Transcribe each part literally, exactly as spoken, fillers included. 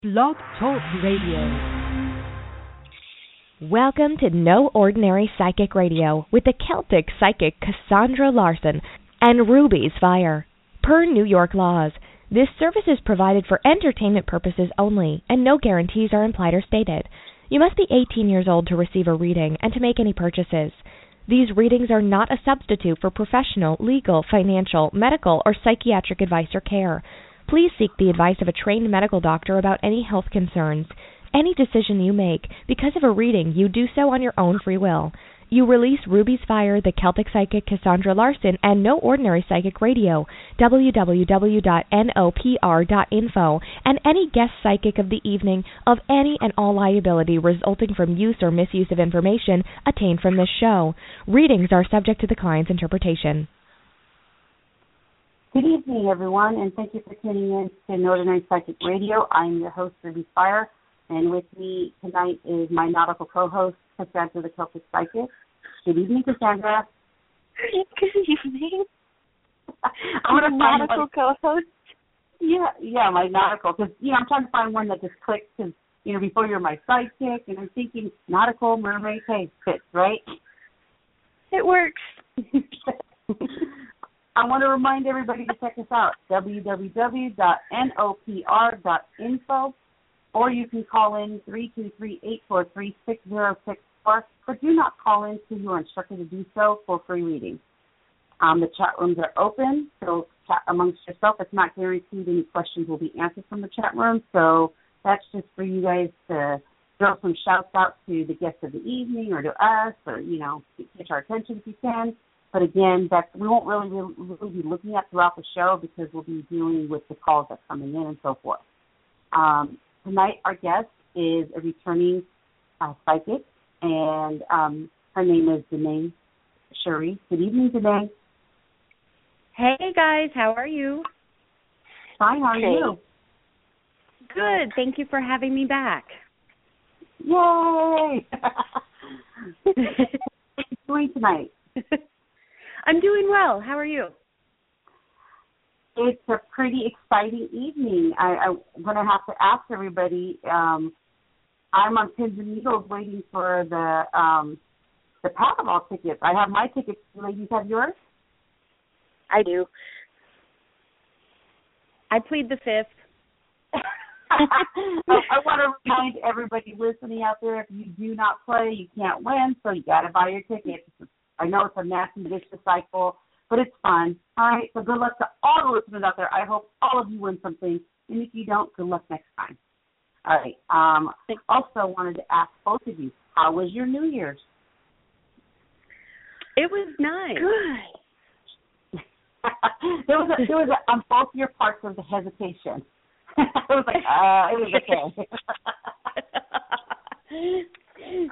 Blog Talk Radio. Welcome to No Ordinary Psychic Radio with the Celtic psychic Cassandra Larson and Ruby's Fire. Per New York laws, this service is provided for entertainment purposes only, and no guarantees are implied or stated. You must be eighteen years old to receive a reading and to make any purchases. These readings are not a substitute for professional, legal, financial, medical, or psychiatric advice or care. Please seek the advice of a trained medical doctor about any health concerns. Any decision you make because of a reading, you do so on your own free will. You release Ruby's Fire, the Celtic psychic Cassandra Larson, and No Ordinary Psychic Radio, w w w dot n o p r dot info, and any guest psychic of the evening of any and all liability resulting from use or misuse of information attained from this show. Readings are subject to the client's interpretation. Good evening, everyone, and thank you for tuning in to No Ordinary Psychic Radio. I'm your host, Ruby Fire, and with me tonight is my nautical co-host, Cassandra the Celtic Psychic. Good evening, Cassandra. Good evening. I'm going to nautical one, co-host? Yeah, yeah, my nautical, because, you know, I'm trying to find one that just clicks, because, you know, before you're my sidekick, and I'm thinking nautical, mermaid, hey, fits, right? It works. I want to remind everybody to check us out, w w w dot n o p r dot info, or you can call in three two three, eight four three, six zero six four, but do not call in until you are instructed to do so for free reading. Um, the chat rooms are open, so chat amongst yourself. It's not guaranteed any questions will be answered from the chat room, so that's just for you guys to throw some shouts out to the guests of the evening or to us, or, you know, catch our attention if you can. But again, that we won't really, really, really be looking at throughout the show because we'll be dealing with the calls that are coming in and so forth. Um, tonight, our guest is a returning uh, psychic, and um, her name is Danae Cherie. Good evening, Danae. Hey, guys. How are you? Fine. How are Okay. you? Good. Thank you for having me back. Yay! What are you doing tonight? I'm doing well. How are you? It's a pretty exciting evening. I, I'm going to have to ask everybody. Um, I'm on pins and needles waiting for the um, the Powerball tickets. I have my tickets. You ladies have yours? I do. I plead the fifth. I, I want to remind everybody listening out there, if you do not play, you can't win, so you got to buy your tickets. I know it's a nasty, vicious cycle, but it's fun. All right, so good luck to all the listeners out there. I hope all of you win something, and if you don't, good luck next time. All right. Um, I also wanted to ask both of you, how was your New Year's? It was nice. Good. there was a, there was a, on both your parts of the hesitation. I was like, uh, it was okay.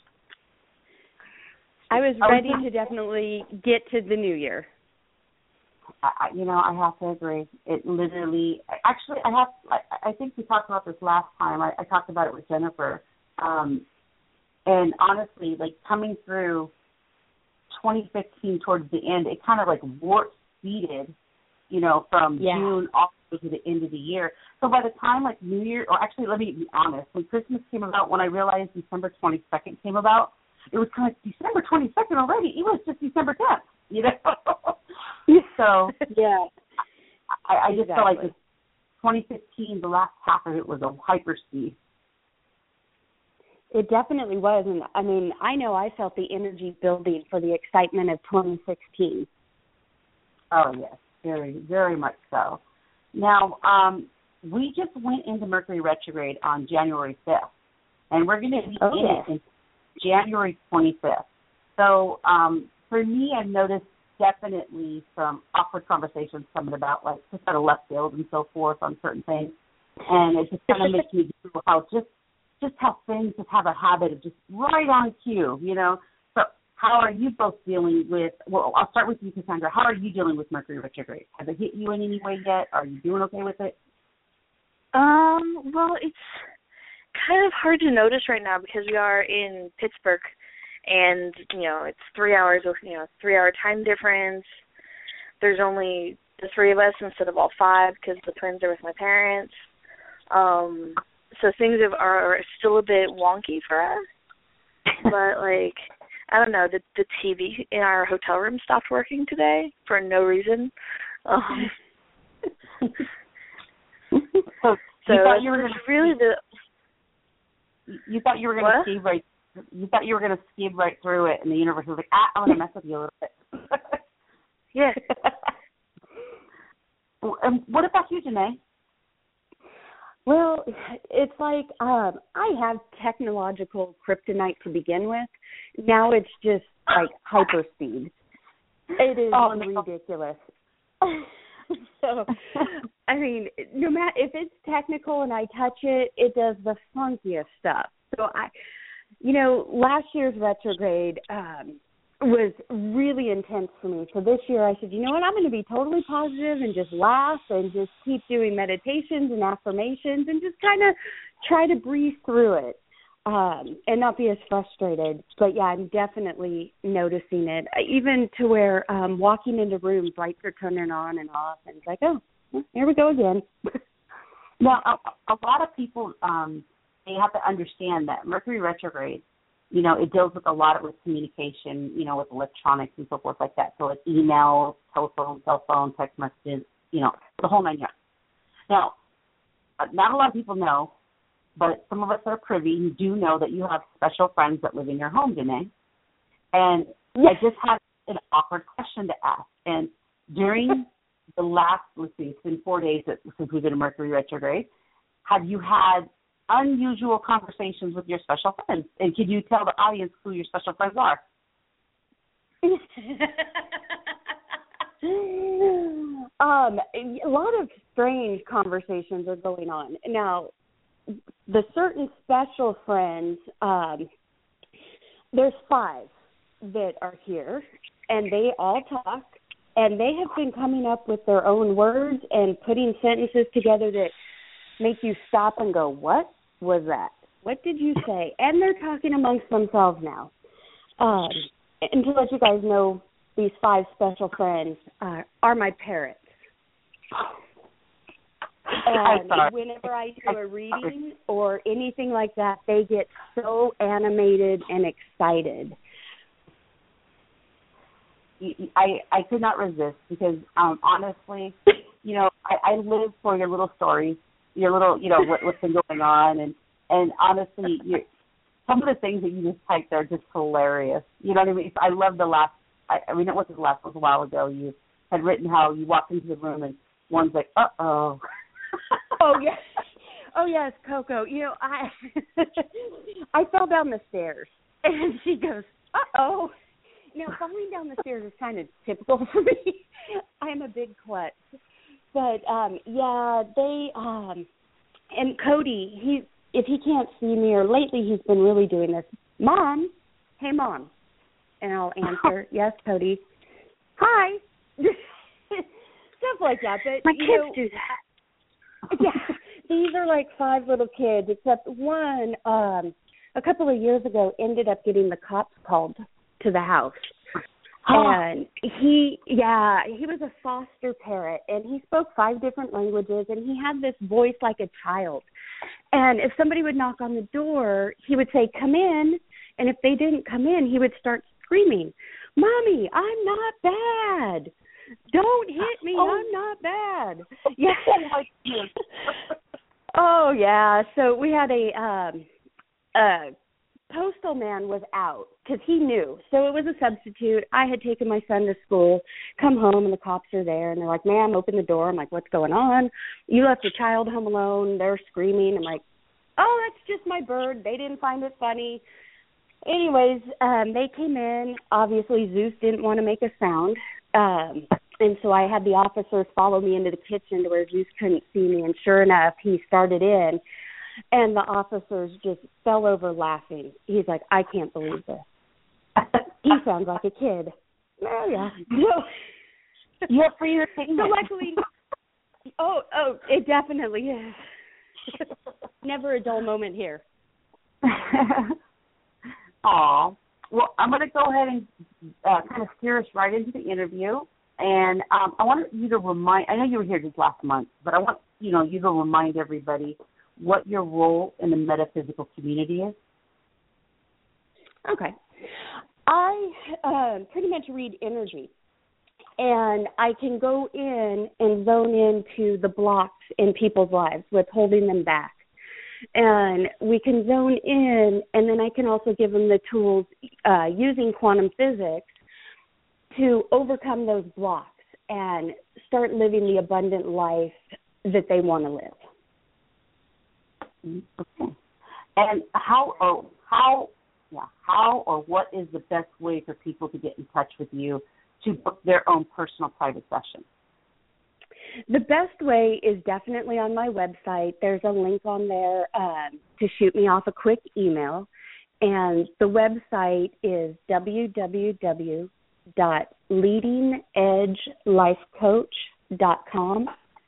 I was I ready was to definitely get to the new year. I, you know, I have to agree. It literally, actually, I have. I, I think we talked about this last time. I, I talked about it with Jennifer, um, and honestly, like coming through twenty fifteen towards the end, it kind of like warp speeded, you know, from Yeah. June all the way to the end of the year. So by the time like New Year, or actually, let me be honest, when Christmas came about, when I realized December twenty second came about, it was kind of December twenty second already. It was just December tenth, you know. So Yeah. I, I just Exactly. felt like this twenty fifteen, the last half of it was a hyper speed. It definitely was, and I mean, I know I felt the energy building for the excitement of twenty sixteen. Oh yes, very, very much so. Now, um, we just went into Mercury retrograde on January fifth, and we're going to be Oh, in yeah. it in January twenty-fifth. So um, for me, I've noticed definitely some awkward conversations coming about, like just out of left field and so forth on certain things, and it just kind of makes me feel how just just how things just have a habit of just right on cue, you know. So how are you both dealing with? Well, I'll start with you, Cassandra. How are you dealing with Mercury retrograde? Has it hit you in any way yet? Are you doing okay with it? Um, well, it's kind of hard to notice right now because we are in Pittsburgh, and, you know, it's three hours, of you know, three-hour time difference. There's only the three of us instead of all five because the twins are with my parents. Um, so things have, are still a bit wonky for us. But, like, I don't know, the the T V in our hotel room stopped working today for no reason. Um, so so you thought you were it's gonna really the... You thought you were going to ski right. You thought you were going to skid right through it, and the universe was like, "Ah, I'm going to mess with you a little bit." Yeah. And what about you, Janae? Well, it's like um, I have technological kryptonite to begin with. Now it's just like hyperspeed. It is oh, no. ridiculous. So, I mean, no matter if it's technical and I touch it, it does the funkiest stuff. So I, you know, last year's retrograde um, was really intense for me. So this year I said, you know what, I'm going to be totally positive and just laugh and just keep doing meditations and affirmations and just kind of try to breeze through it. Um, and not be as frustrated. But, yeah, I'm definitely noticing it, even to where um, walking into rooms, lights are turning on and off, and it's like, oh, well, here we go again. Now, a, a lot of people, um, they have to understand that Mercury retrograde, you know, it deals with a lot of with communication, you know, with electronics and so forth like that. So it's email, telephone, cell phone, text messages, you know, the whole nine yards. Now, not a lot of people know, but some of us that are privy do know that you have special friends that live in your home, Janae. And yes. I just had an awkward question to ask. And during the last, let's see, it's been four days that, since we've been in Mercury retrograde, have you had unusual conversations with your special friends? And could you tell the audience who your special friends are? um, a lot of strange conversations are going on. Now, the certain special friends, um, there's five that are here, and they all talk, and they have been coming up with their own words and putting sentences together that make you stop and go, what was that? What did you say? And they're talking amongst themselves now. Um, and to let you guys know, these five special friends uh, are my parrots. And whenever I do a reading or anything like that, they get so animated and excited. I, I could not resist because, um, honestly, you know, I, I live for your little stories, your little, you know, what, what's been going on. And, and honestly, you're, some of the things that you just typed are just hilarious. You know what I mean? I love the last, I, I mean, it wasn't the last, it was a while ago. You had written how you walked into the room and one's like, uh-oh. Oh yes, oh yes, Coco. You know, I I fell down the stairs, and she goes, "Uh oh." Now, falling down the stairs is kind of typical for me. I'm a big klutz, but um, yeah, they um, and Cody. He if he can't see me, or lately he's been really doing this. Mom, hey mom, and I'll answer, yes, Cody. Hi. Stuff like that. But my you kids know, do that. Yeah, these are like five little kids, except one, um, a couple of years ago, ended up getting the cops called to the house. Oh. And he, yeah, he was a foster parrot, and he spoke five different languages, and he had this voice like a child. And if somebody would knock on the door, he would say, come in, and if they didn't come in, he would start screaming, Mommy, I'm not bad. Don't hit me. Oh. I'm not bad. Yeah. Oh, yeah. So we had a um, uh, postal man was out because he knew. So it was a substitute. I had taken my son to school, come home, and the cops are there. And they're like, ma'am, open the door. I'm like, what's going on? You left your child home alone. They're screaming. I'm like, oh, that's just my bird. They didn't find it funny. Anyways, um, they came in. Obviously, Zeus didn't want to make a sound. Um, and so I had the officers follow me into the kitchen to where Zeus couldn't see me. And sure enough, he started in. And the officers just fell over laughing. He's like, I can't believe this. He sounds like a kid. Oh, yeah. So, you're free entertainment. So luckily, oh, oh, it definitely is. Never a dull moment here. Aw. Well, I'm going to go ahead and uh, kind of steer us right into the interview. And um, I want you to remind, I know you were here just last month, but I want you know you to remind everybody what your role in the metaphysical community is? Okay. I uh, pretty much read energy, and I can go in and zone into the blocks in people's lives, what's holding them back. And we can zone in, and then I can also give them the tools uh, using quantum physics to overcome those blocks and start living the abundant life that they want to live. Okay. And how or how yeah, how or what is the best way for people to get in touch with you to book their own personal private session? The best way is definitely on my website. There's a link on there um, to shoot me off a quick email. And the website is w w w dot leading edge life coach dot com.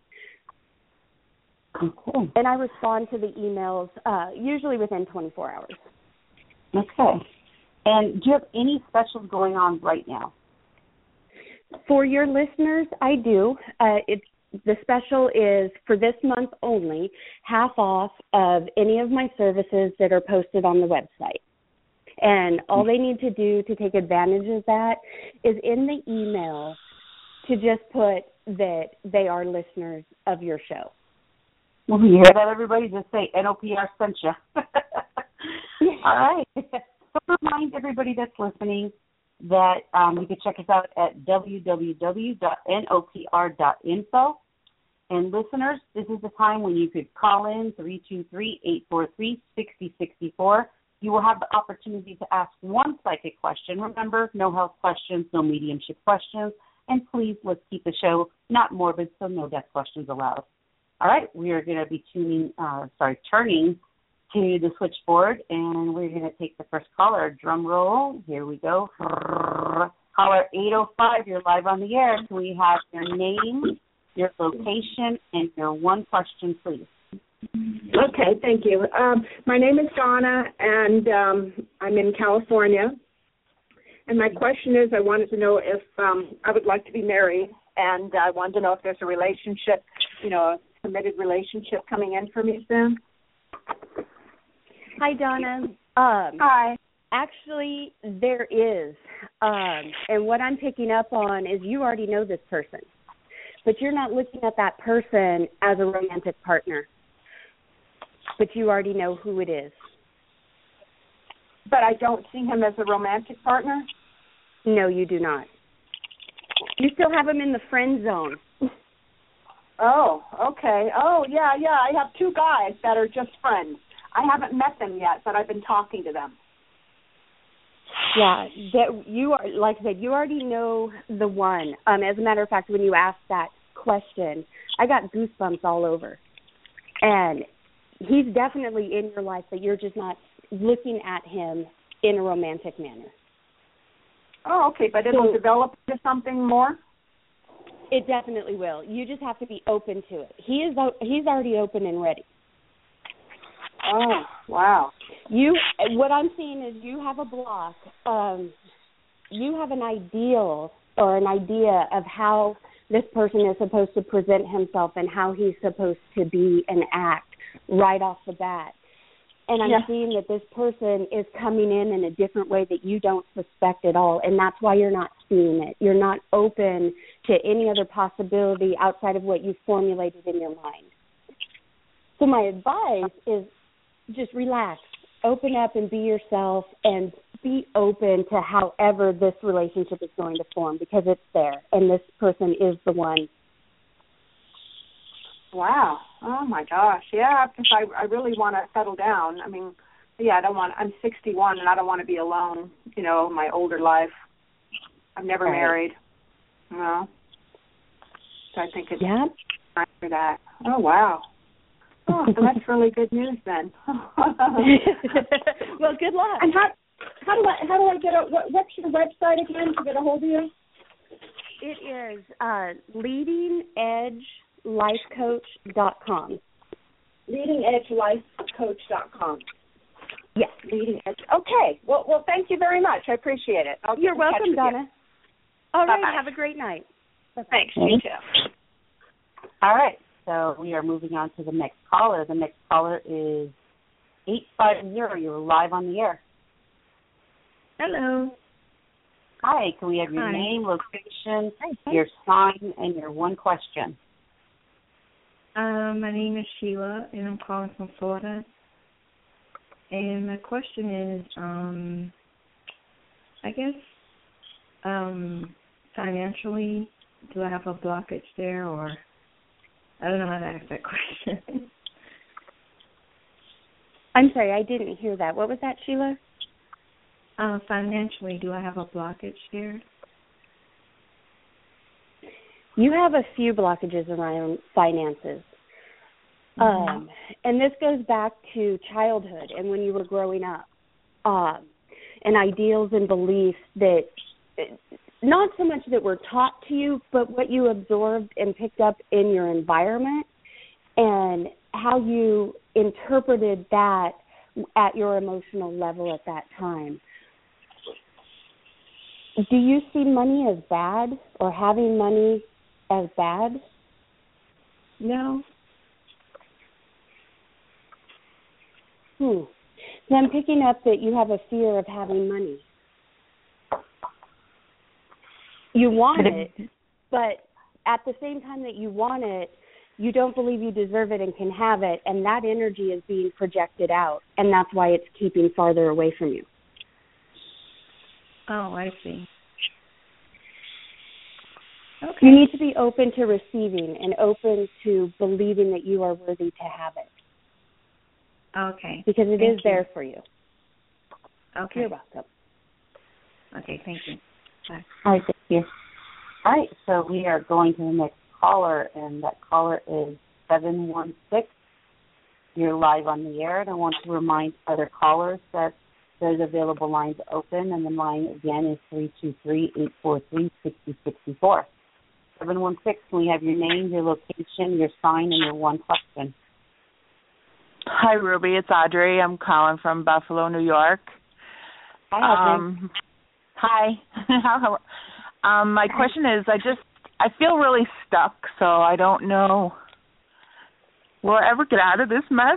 Okay. And I respond to the emails uh, usually within twenty-four hours. Okay. And do you have any specials going on right now? For your listeners, I do. Uh, it's the special is for this month only, half off of any of my services that are posted on the website. And all they need to do to take advantage of that is in the email to just put that they are listeners of your show. Well, you hear that, everybody? Just say N O P R sent you. All right. So remind everybody that's listening that um, you can check us out at w w w dot n o p r dot info. And listeners, this is the time when you could call in three two three, eight four three, six zero six four. You will have the opportunity to ask one psychic question. Remember, no health questions, no mediumship questions. And please, let's keep the show not morbid, so no death questions allowed. All right, we are going to be tuning, uh, sorry, turning to the switchboard, and we're going to take the first caller. Drum roll. Here we go. Caller eight oh five, you're live on the air. Can we have your name, your location, and your one question, please? Okay, thank you. Um, my name is Donna, and um, I'm in California. And my question is, I wanted to know if um, I would like to be married, and I wanted to know if there's a relationship, you know, a committed relationship coming in for me soon. Hi, Donna. Um, Hi. Actually, there is. Um, and what I'm picking up on is you already know this person, but you're not looking at that person as a romantic partner. But you already know who it is. But I don't see him as a romantic partner? No, you do not. You still have him in the friend zone. Oh, okay. Oh, yeah, yeah. I have two guys that are just friends. I haven't met them yet, but I've been talking to them. Yeah, that you are, like I said, you already know the one. Um, as a matter of fact, when you asked that question, I got goosebumps all over. And he's definitely in your life, but you're just not looking at him in a romantic manner. Oh, okay, but it'll so, develop into something more? It definitely will. You just have to be open to it. He is he's already open and ready. Oh, wow. You what I'm seeing is you have a block. Um, you have an ideal or an idea of how this person is supposed to present himself and how he's supposed to be and act right off the bat. And I'm yeah. seeing that this person is coming in in a different way that you don't suspect at all, and that's why you're not seeing it. You're not open to any other possibility outside of what you formulated in your mind. So my advice is just relax, open up and be yourself, and be open to however this relationship is going to form, because it's there, and this person is the one. Wow. Oh, my gosh. Yeah, because I, I really want to settle down. I mean, yeah, I don't want, I'm sixty-one, and I don't want to be alone, you know, my older life. I've never right. married, you know. So I think it's yeah. time for that. Oh, wow. Oh, so that's really good news then. Well, good luck. And how, how do I, how do I get a, what, what's your website again to get a hold of you? It is uh, leading edge life coach dot com. leading edge life coach dot com. Yes. Leading Edge. Okay. Well, well, thank you very much. I appreciate it. I'll You're welcome, Donna. You. All right. Bye-bye. Have a great night. Thanks. You too. All right. so we are moving on to the next caller. The next caller is eight five zero. You're live on the air. Hello. Hi, can we have your Hi. name, location, Hi. your sign, and your one question? Um, my name is Sheila, and I'm calling from Florida. And my question is, um, I guess, um, financially, do I have a blockage there, or I don't know how to ask that question. I'm sorry, I didn't hear that. What was that, Sheila? Uh, financially, do I have a blockage there? You have a few blockages around finances. Mm-hmm. Um, and this goes back to childhood and when you were growing up, um, and ideals and beliefs that, not so much that were taught to you, but what you absorbed and picked up in your environment and how you interpreted that at your emotional level at that time. Do you see money as bad or having money as bad? No. Hmm. So I'm picking up that you have a fear of having money. You want it, but at the same time that you want it, you don't believe you deserve it and can have it, and that energy is being projected out, and that's why it's keeping farther away from you. Oh, I see. Okay. You need to be open to receiving and open to believing that you are worthy to have it. Okay. Because it Thank is you. there for you. Okay. You're welcome. Okay, thank you. Bye. All right, thank you. All right, so we are going to the next caller, and that caller is seven one six. You're live on the air, and I want to remind other callers that there's available lines open, and the line again is three two three, eight four three, six zero six four. seven one six, can we have your name, your location, your sign, and your one question? Hi, Ruby. It's Audrey. I'm calling from Buffalo, New York. Hi, Audrey. Um, hi. How- um, my question is, I just, I feel really stuck, so I don't know. Will I ever get out of this mess?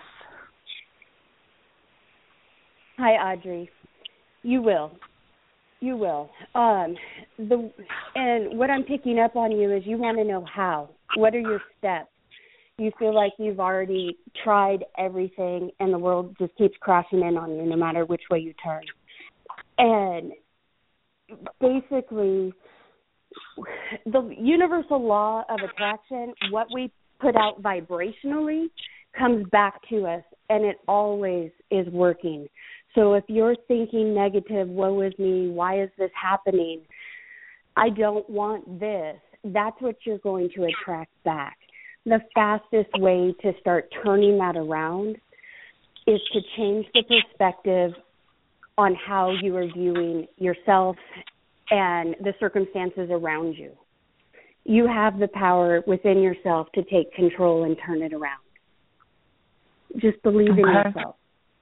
Hi, Audrey. You will. You will. Um, the and what I'm picking up on you is you want to know how. What are your steps? You feel like you've already tried everything and the world just keeps crashing in on you no matter which way you turn. And basically, the universal law of attraction, what we put out vibrationally comes back to us, and it always is working. So if you're thinking negative, woe is me, why is this happening, I don't want this, that's what you're going to attract back. The fastest way to start turning that around is to change the perspective on how you are viewing yourself and the circumstances around you. You have the power within yourself to take control and turn it around. Just believe in Okay. yourself.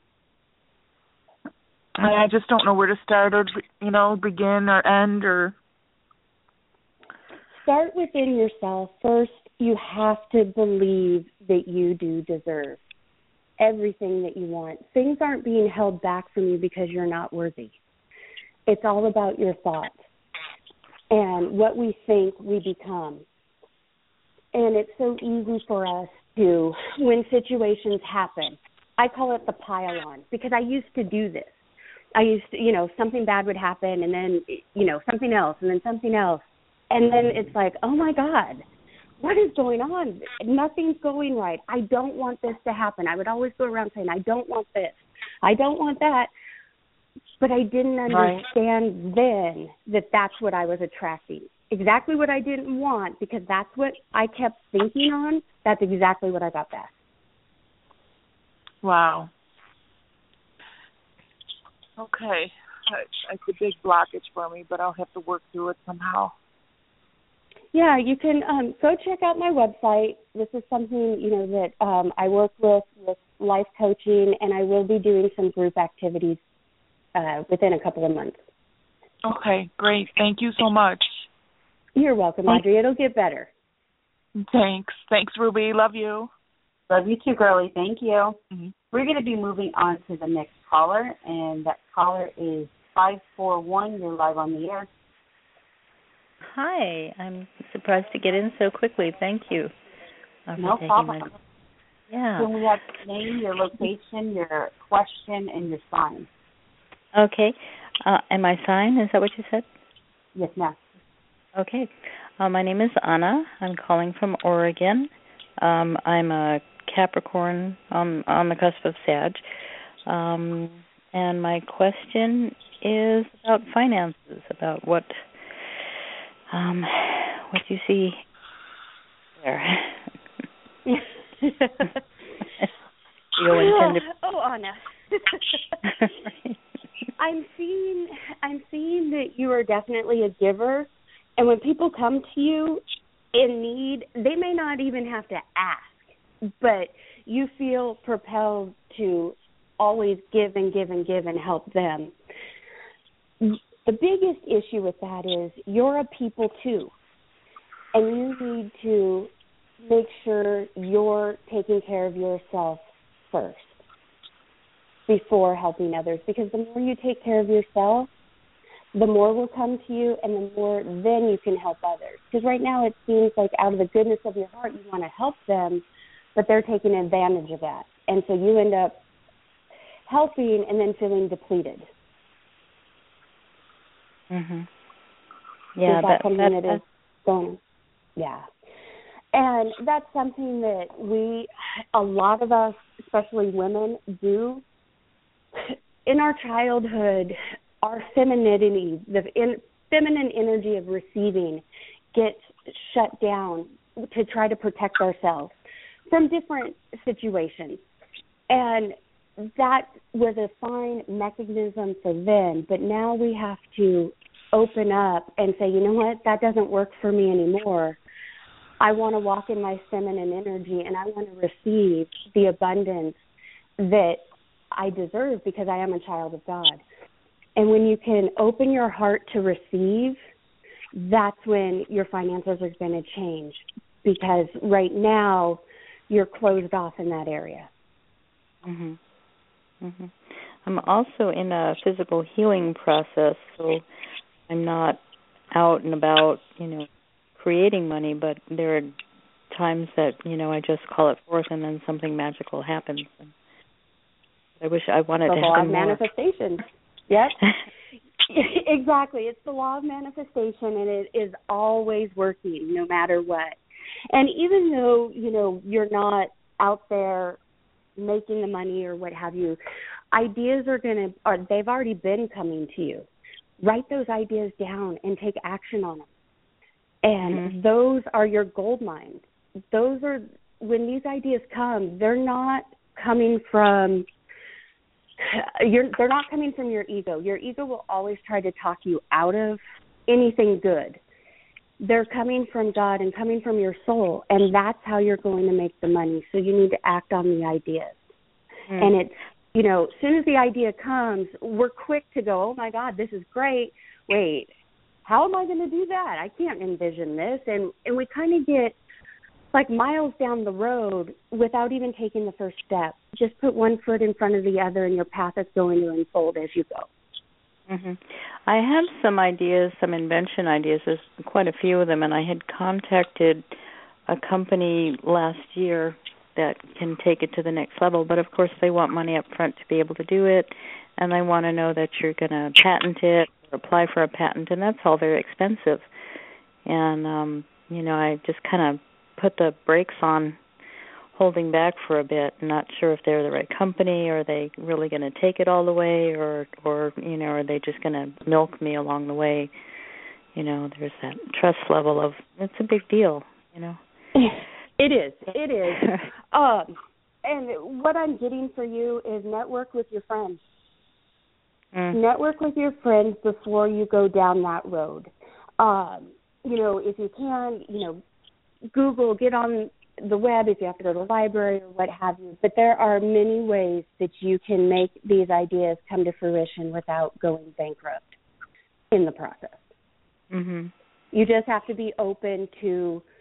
I just don't know where to start or, you know, begin or end or... Start within yourself. First, you have to believe that you do deserve everything that you want. Things aren't being held back from you because you're not worthy. It's all about your thoughts. And what we think, we become. And it's so easy for us to, when situations happen, I call it the pile-on, because I used to do this. I used to, you know, something bad would happen, and then, you know, something else, and then something else. And then it's like, oh, my God, what is going on? Nothing's going right. I don't want this to happen. I would always go around saying, I don't want this. I don't want that. But I didn't understand right. then that that's what I was attracting. Exactly what I didn't want, because that's what I kept thinking on. That's exactly what I got back. Wow. Okay. It's a big blockage for me, but I'll have to work through it somehow. Yeah, you can um, go check out my website. This is something, you know, that um, I work with, with life coaching, and I will be doing some group activities uh, within a couple of months. Okay, great. Thank you so much. You're welcome, Audrey. It'll get better. Thanks. Thanks, Ruby. Love you. Love you too, girlie. Thank you. Mm-hmm. We're going to be moving on to the next caller, and that caller is five four one. You're live on the air. Hi. I'm surprised to get in so quickly. Thank you. Uh, no problem. My... Yeah. Can we have your name, your location, your question, and your sign? Okay. Uh, and my sign, is that what you said? Yes, ma'am. Okay. Uh, my name is Anna. I'm calling from Oregon. Um, I'm a Capricorn on, on the cusp of Sag. Um, and my question is about finances, about what um, what you see there. Oh, Anna. I'm seeing I'm seeing that you are definitely a giver, and when people come to you in need, they may not even have to ask, but you feel propelled to always give and give and give and help them. The biggest issue with that is you're a people too, and you need to make sure you're taking care of yourself first before helping others, because the more you take care of yourself, the more will come to you, and the more then you can help others. Because right now it seems like out of the goodness of your heart you want to help them, but they're taking advantage of that. And so you end up helping and then feeling depleted. Mhm. Yeah, is that, that something that, that is going? Yeah. And that's something that we, a lot of us, especially women, do. In our childhood, our femininity, the in, feminine energy of receiving gets shut down to try to protect ourselves from different situations. And that was a fine mechanism for then, but now we have to open up and say, you know what, that doesn't work for me anymore. I want to walk in my feminine energy, and I want to receive the abundance that I deserve because I am a child of God. And when you can open your heart to receive, that's when your finances are going to change, because right now you're closed off in that area. Mhm. Mhm. I'm also in a physical healing process, so I'm not out and about, you know, creating money, but there are times that, you know, I just call it forth and then something magical happens. And I wish I wanted the to law happen of more. manifestation. Yes. Exactly. It's the law of manifestation, and it is always working no matter what. And even though, you know, you're not out there making the money or what have you, ideas are going to, or they've already been coming to you. Write those ideas down and take action on them. And mm-hmm. those are your gold mines. Those are, when these ideas come, they're not coming from, you're, they're not coming from your ego. Your ego will always try to talk you out of anything good. They're coming from God and coming from your soul, and that's how you're going to make the money. So you need to act on the ideas. Mm. And it's, you know, as soon as the idea comes, we're quick to go, oh, my God, this is great. Wait, how am I going to do that? I can't envision this. And, and we kind of get like miles down the road without even taking the first step. Just put one foot in front of the other, and your path is going to unfold as you go. Mm-hmm. I have some ideas, some invention ideas. There's quite a few of them, and I had contacted a company last year that can take it to the next level. But, of course, they want money up front to be able to do it, and they want to know that you're going to patent it or apply for a patent, and that's all very expensive. And, um, you know, I just kind of put the brakes on holding back for a bit, not sure if they're the right company, or are they really going to take it all the way, or, or you know, are they just going to milk me along the way? You know, there's that trust level of, it's a big deal, you know. It is. It is. um, and what I'm getting for you is network with your friends. Mm. Network with your friends before you go down that road. Um, you know, if you can, you know, Google, get on the web if you have to go to the library or what have you. But there are many ways that you can make these ideas come to fruition without going bankrupt in the process. Mm-hmm. You just have to be open to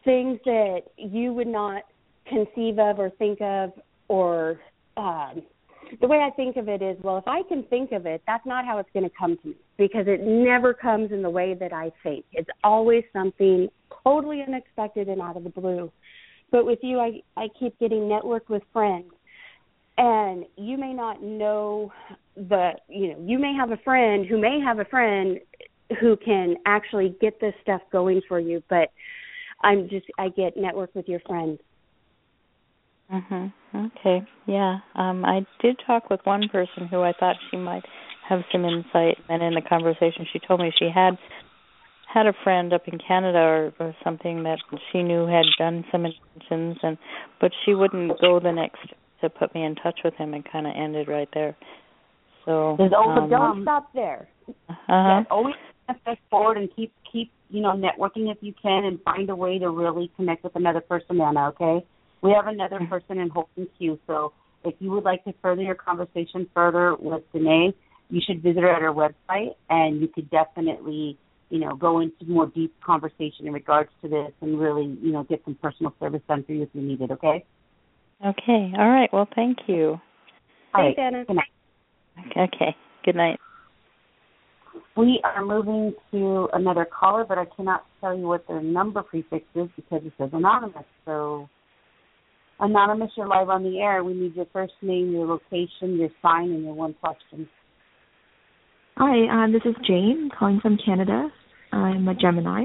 things that you would not conceive of or think of, or um, the way I think of it is, well, if I can think of it, that's not how it's going to come to me, because it never comes in the way that I think. It's always something totally unexpected and out of the blue. But with you, I, I keep getting networked with friends. And you may not know the, you know, you may have a friend who may have a friend who can actually get this stuff going for you. But I'm just, I get networked with your friends. Mhm. Okay. Yeah. Um, I did talk with one person who I thought she might have some insight, and in the conversation, she told me she had had a friend up in Canada or, or something that she knew had done some inventions, and but she wouldn't go the next step to put me in touch with him, and kind of ended right there. So um, don't stop there. Uh-huh. Yeah, always step forward and keep keep you know networking if you can, and find a way to really connect with another person, Anna. Okay, we have another person in holding queue, so if you would like to further your conversation further with Danae, you should visit her at her website, and you could definitely you know go into more deep conversation in regards to this, and really you know get some personal service done for you if you need it. Okay. Okay. All right. Well, thank you. Thanks, Anna. Good night. Okay. Good night. We are moving to another caller, but I cannot tell you what their number prefix is because it says anonymous. So, anonymous, you're live on the air. We need your first name, your location, your sign, and your one question. Hi, um, this is Jane calling from Canada. I'm a Gemini.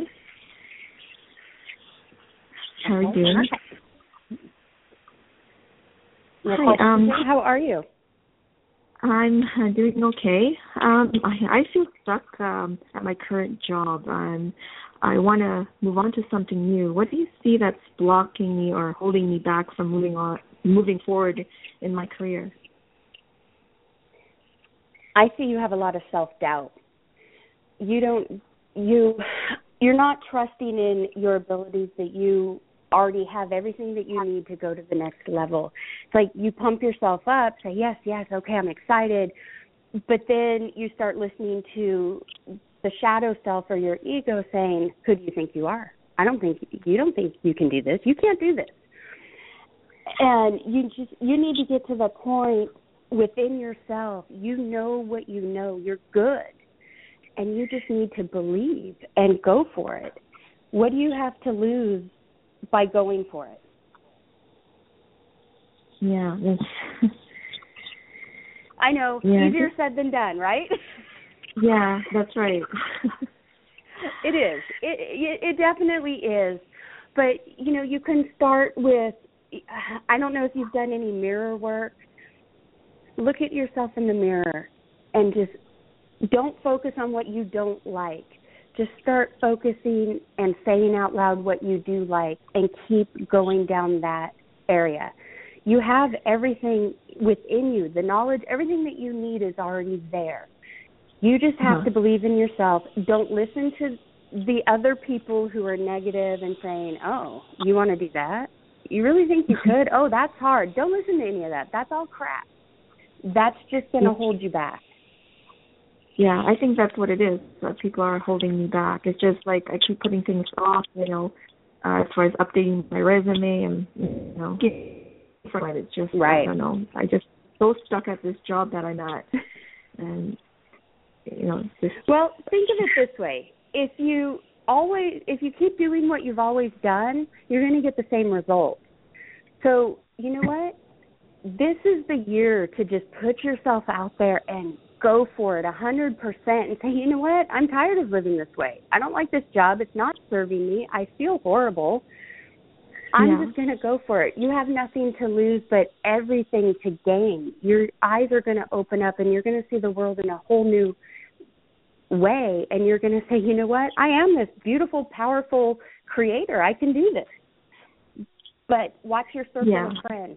How are you doing? Hi, um, how are you? I'm uh, doing okay. Um, I, I feel stuck um, at my current job. Um, I want to move on to something new. What do you see that's blocking me or holding me back from moving on, moving forward in my career? I see you have a lot of self-doubt. You don't, you, you're not trusting in your abilities that you already have everything that you need to go to the next level. It's like you pump yourself up, say, yes, yes, okay, I'm excited. But then you start listening to the shadow self or your ego saying, who do you think you are? I don't think, you don't think you can do this. You can't do this. And you just, you need to get to the point within yourself. You know what you know. You're good. And you just need to believe and go for it. What do you have to lose by going for it? Yeah. I know. Yeah. Easier said than done, right? Yeah, that's right. It is. It, it it definitely is. But, you know, you can start with, I don't know if you've done any mirror work. Look at yourself in the mirror and just don't focus on what you don't like. Just start focusing and saying out loud what you do like and keep going down that area. You have everything within you. The knowledge, everything that you need is already there. You just have uh-huh. to believe in yourself. Don't listen to the other people who are negative and saying, oh, you want to do that? You really think you could? Oh, that's hard. Don't listen to any of that. That's all crap. That's just going to hold you back. Yeah, I think that's what it is. That people are holding me back. It's just like I keep putting things off, you know, uh, as far as updating my resume and, you know, but it's just, right. I don't know. I just so stuck at this job that I'm at. And, you know, just... Well, think of it this way. If you always, if you keep doing what you've always done, you're going to get the same results. So, you know what? This is the year to just put yourself out there and go for it one hundred percent and say, you know what, I'm tired of living this way. I don't like this job. It's not serving me. I feel horrible. I'm yeah. just going to go for it. You have nothing to lose but everything to gain. Your eyes are going to open up and you're going to see the world in a whole new way. And you're going to say, you know what, I am this beautiful, powerful creator. I can do this. But watch your circle yeah. of friends.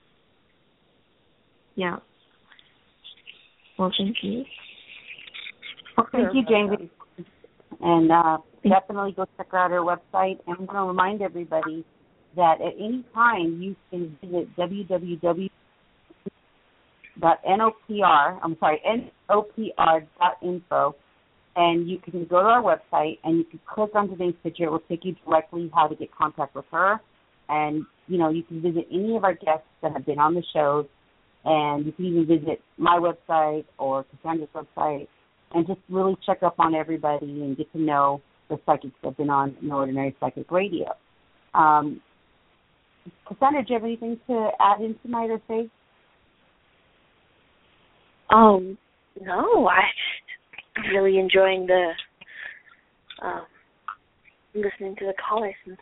Yeah. Well, thank you. Well, thank you, Jane. And uh, definitely go check out our website. And I'm going to remind everybody that at any time you can visit w w w dot n o p r, I'm sorry, N O P R dot info, And you can go to our website and you can click on today's picture. It will take you directly how to get contact with her. And, you know, you can visit any of our guests that have been on the shows. And you can even visit my website or Cassandra's website and just really check up on everybody and get to know the psychics that have been on No Ordinary Psychic Radio. Um, Cassandra, do you have anything to add in tonight or say? Um, no, I really enjoying the um, listening to the callers and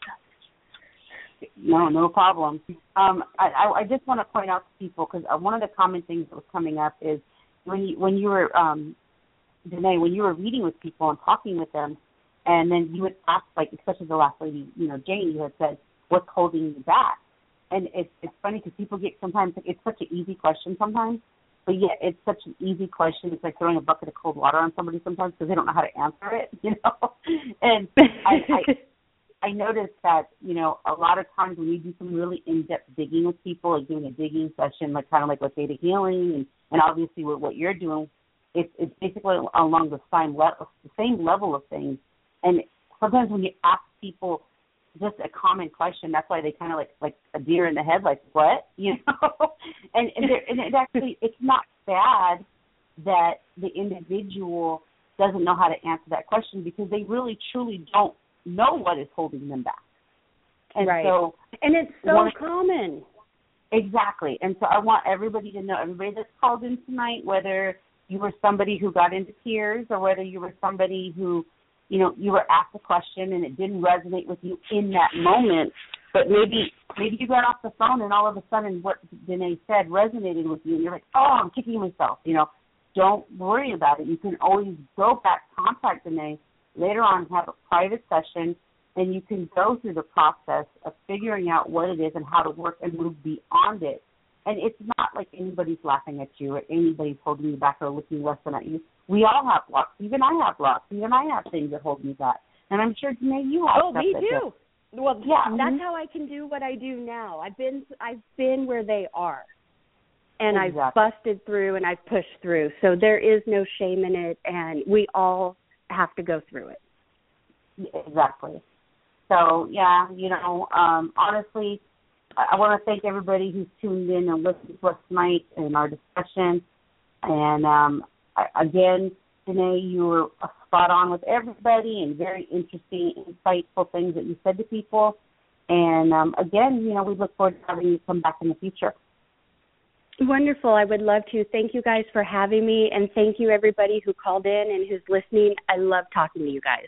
stuff. No, no problem. Um, I, I, I just want to point out to people because one of the common things that was coming up is when you when you were um, Danae, when you were reading with people and talking with them, and then you would ask, like, especially the last lady, you know, Jane, you had said, "What's holding you back?" And it's it's funny because people get sometimes it's such an easy question sometimes. But yeah, it's such an easy question. It's like throwing a bucket of cold water on somebody sometimes because they don't know how to answer it, you know. And I, I, I noticed that, you know, a lot of times when you do some really in-depth digging with people, like doing a digging session, like kind of like with Theta Healing, and, and obviously with what you're doing, it's it's basically along the same level, the same level of things. And sometimes when you ask people just a common question, that's why they kind of like like a deer in the headlights. What, you know? and and, and it actually it's not bad that the individual doesn't know how to answer that question because they really truly don't know what is holding them back. And right. so and it's so one, common. Exactly. And so I want everybody to know, everybody that's called in tonight, whether you were somebody who got into tears or whether you were somebody who, you know, you were asked a question and it didn't resonate with you in that moment, but maybe maybe you got off the phone and all of a sudden what Danae said resonated with you and you're like, oh, I'm kicking myself, you know. Don't worry about it. You can always go back, contact Danae later on, have a private session, and you can go through the process of figuring out what it is and how to work and move beyond it. And it's not like anybody's laughing at you or anybody's holding you back or looking less than at you. We all have blocks. Even I have blocks. Even I have things that hold me back. And I'm sure, Danae, you have oh, stuff me that too. does. Well, yeah, that's mm-hmm. how I can do what I do now. I've been I've been where they are, and exactly. I've busted through and I've pushed through. So there is no shame in it, and we all have to go through it. Exactly. So yeah, you know, um, honestly, I want to thank everybody who's tuned in and listened to us tonight in our discussion. And um, again, Danae, you were spot on with everybody and very interesting, insightful things that you said to people. And um, again, you know, we look forward to having you come back in the future. Wonderful. I would love to. Thank you guys for having me, and thank you everybody who called in and who's listening. I love talking to you guys.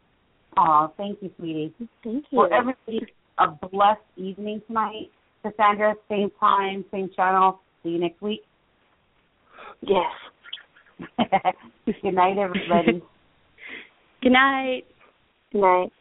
Oh, thank you, sweetie. Thank you. Well, everybody, a blessed evening tonight. Cassandra, same time, same channel. See you next week. Yes. Good night, everybody. Good night. Good night.